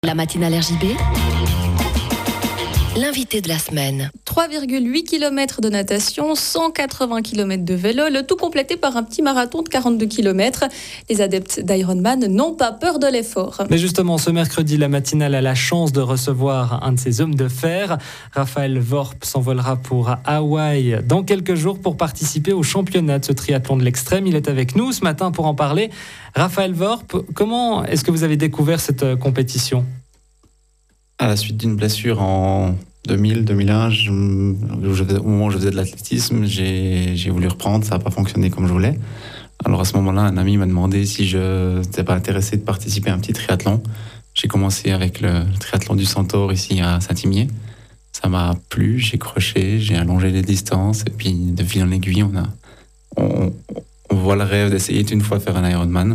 La matinale RJB, l'invité de la semaine. 3,8 km de natation, 180 km de vélo, le tout complété par un petit marathon de 42 km. Les adeptes d'Ironman n'ont pas peur de l'effort. Mais justement, ce mercredi, la matinale a la chance de recevoir un de ces hommes de fer. Raphaël Worp s'envolera pour Hawaï dans quelques jours pour participer au championnat de ce triathlon de l'extrême. Il est avec nous ce matin pour en parler. Raphaël Worp, comment est-ce que vous avez découvert cette compétition ? À la suite d'une blessure en 2000-2001, au moment où je faisais de l'athlétisme, j'ai voulu reprendre, ça n'a pas fonctionné comme je voulais. Alors à ce moment-là, un ami m'a demandé si je n'étais pas intéressé de participer à un petit triathlon. J'ai commencé avec le triathlon du Centaure ici à Saint-Imier. Ça m'a plu, j'ai croché, j'ai allongé les distances et puis de fil en aiguille, on voit le rêve d'essayer une fois de faire un Ironman.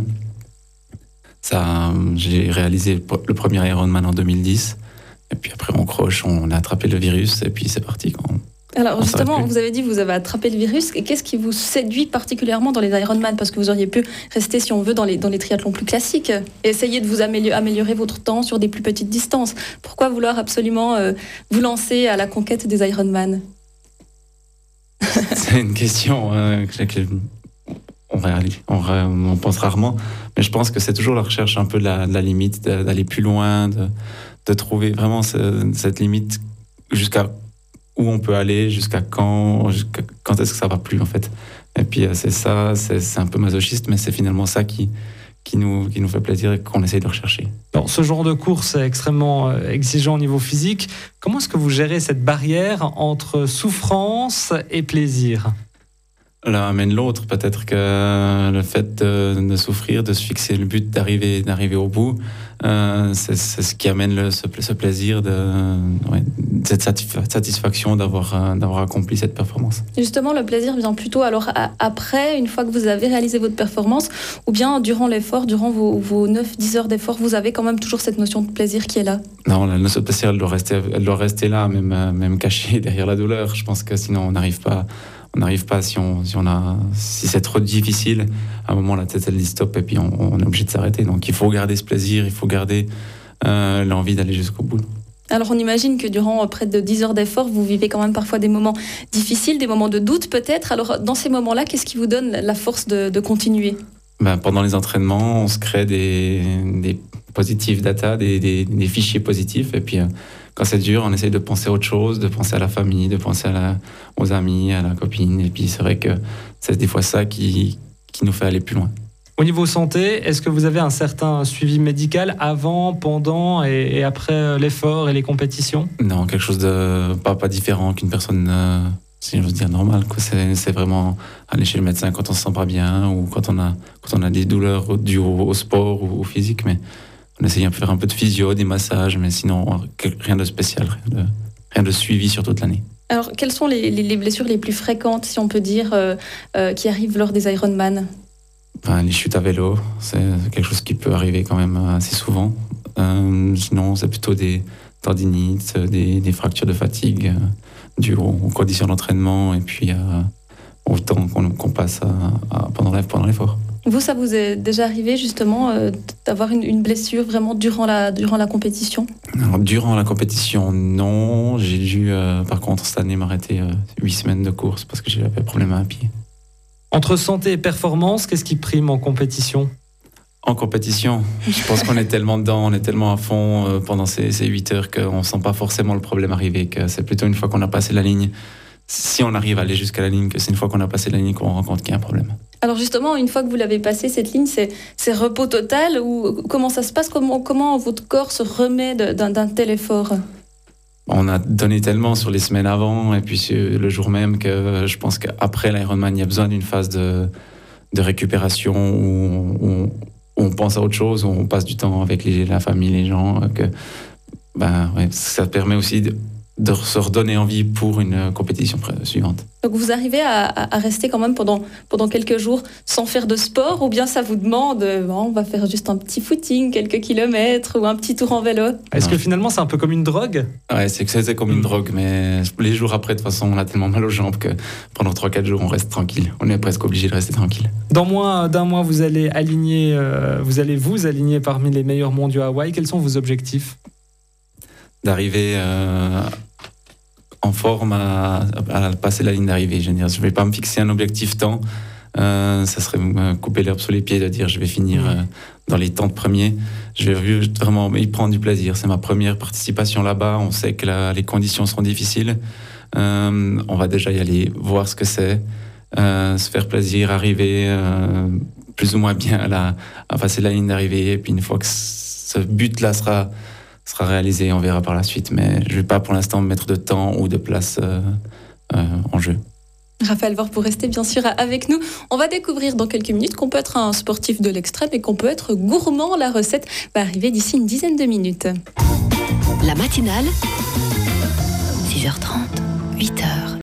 J'ai réalisé le premier Ironman en 2010. Et puis après, on croche, on a attrapé le virus et puis c'est parti. Alors justement, vous avez dit que vous avez attrapé le virus. Et qu'est-ce qui vous séduit particulièrement dans les Ironman ? Parce que vous auriez pu rester, si on veut, dans les triathlons plus classiques et essayer de vous améliorer votre temps sur des plus petites distances. Pourquoi vouloir absolument vous lancer à la conquête des Ironman ? C'est une question on pense rarement. Mais je pense que c'est toujours la recherche un peu de la limite, d'aller plus loin, de trouver vraiment cette limite jusqu'à où on peut aller, jusqu'à quand est-ce que ça va plus en fait. Et puis c'est un peu masochiste, mais c'est finalement ça qui nous fait plaisir et qu'on essaye de rechercher. Bon, ce genre de course est extrêmement exigeant au niveau physique. Comment est-ce que vous gérez cette barrière entre souffrance et plaisir ? L'un amène l'autre. Peut-être que le fait de souffrir, de se fixer le but d'arriver au bout, c'est ce qui amène ce plaisir, cette satisfaction d'avoir accompli cette performance. Justement, le plaisir vient plutôt alors après, une fois que vous avez réalisé votre performance, ou bien durant l'effort, durant vos 9-10 heures d'effort, vous avez quand même toujours cette notion de plaisir qui est là ? Non, la notion de plaisir, elle doit rester là, même cachée derrière la douleur. Je pense que sinon on n'arrive pas. On n'arrive pas si c'est trop difficile. À un moment, la tête, elle dit stop et puis on est obligé de s'arrêter. Donc, il faut garder ce plaisir, il faut garder l'envie d'aller jusqu'au bout. Alors, on imagine que durant près de 10 heures d'effort, vous vivez quand même parfois des moments difficiles, des moments de doute peut-être. Alors, dans ces moments-là, qu'est-ce qui vous donne la force de continuer ? Pendant les entraînements, on se crée des positive data, des fichiers positifs. Et puis, quand c'est dur, on essaye de penser à autre chose, de penser à la famille, de penser aux amis, à la copine. Et puis, c'est vrai que c'est des fois ça qui nous fait aller plus loin. Au niveau santé, est-ce que vous avez un certain suivi médical avant, pendant et après l'effort et les compétitions ? Non, quelque chose de pas différent qu'une personne, si j'ose dire, normale. C'est vraiment aller chez le médecin quand on se sent pas bien ou quand on a des douleurs dues au sport ou au physique. Mais on essaye de faire un peu de physio, des massages, mais sinon rien de spécial, rien de suivi sur toute l'année. Alors, quelles sont les blessures les plus fréquentes, si on peut dire, qui arrivent lors des Ironman ? Les chutes à vélo, c'est quelque chose qui peut arriver quand même assez souvent. Sinon, c'est plutôt des tendinites, des fractures de fatigue dues aux conditions d'entraînement et puis au temps qu'on passe pendant l'effort. Vous, ça vous est déjà arrivé justement d'avoir une blessure vraiment durant la compétition ? Alors, durant la compétition, non. J'ai dû, par contre, cette année m'arrêter 8 semaines de course parce que j'avais un problème à un pied. Entre santé et performance, qu'est-ce qui prime en compétition ? En compétition, je pense qu'on est tellement dedans, on est tellement à fond pendant ces 8 heures qu'on ne sent pas forcément le problème arriver, que c'est plutôt une fois qu'on a passé la ligne, si on arrive à aller jusqu'à la ligne, que c'est une fois qu'on a passé la ligne qu'on rencontre qu'il y a un problème. Alors justement, une fois que vous l'avez passé, cette ligne, c'est repos total ou comment ça se passe ? Comment votre corps se remet d'un tel effort ? On a donné tellement sur les semaines avant et puis le jour même que je pense qu'après l'Ironman, il y a besoin d'une phase de récupération où on pense à autre chose, où on passe du temps avec la famille, les gens. Ça permet aussi de se redonner envie pour une compétition suivante. Donc vous arrivez à rester quand même pendant quelques jours sans faire de sport, ou bien ça vous demande, on va faire juste un petit footing, quelques kilomètres, ou un petit tour en vélo? Est-ce que finalement c'est un peu comme une drogue? Ouais, c'est comme une drogue, mais les jours après, de toute façon, on a tellement mal aux jambes que pendant 3-4 jours, on reste tranquille. On est presque obligé de rester tranquille. Dans moins d'un mois, vous allez vous aligner parmi les meilleurs mondiaux à Hawaï. Quels sont vos objectifs? D'arriver en forme à passer la ligne d'arrivée. Je ne vais pas me fixer un objectif temps. Ça serait me couper l'herbe sous les pieds de dire je vais finir dans les temps de premier. Je vais vraiment y prendre du plaisir. C'est ma première participation là-bas. On sait que les conditions seront difficiles. On va déjà y aller, voir ce que c'est, se faire plaisir, arriver plus ou moins bien à passer la ligne d'arrivée. Et puis une fois que ce but-là sera réalisé, on verra par la suite. Mais je ne vais pas pour l'instant me mettre de temps ou de place en jeu. Raphaël Worp, pour rester bien sûr avec nous. On va découvrir dans quelques minutes qu'on peut être un sportif de l'extrême et qu'on peut être gourmand. La recette va arriver d'ici une dizaine de minutes. La matinale, 6h30, 8h.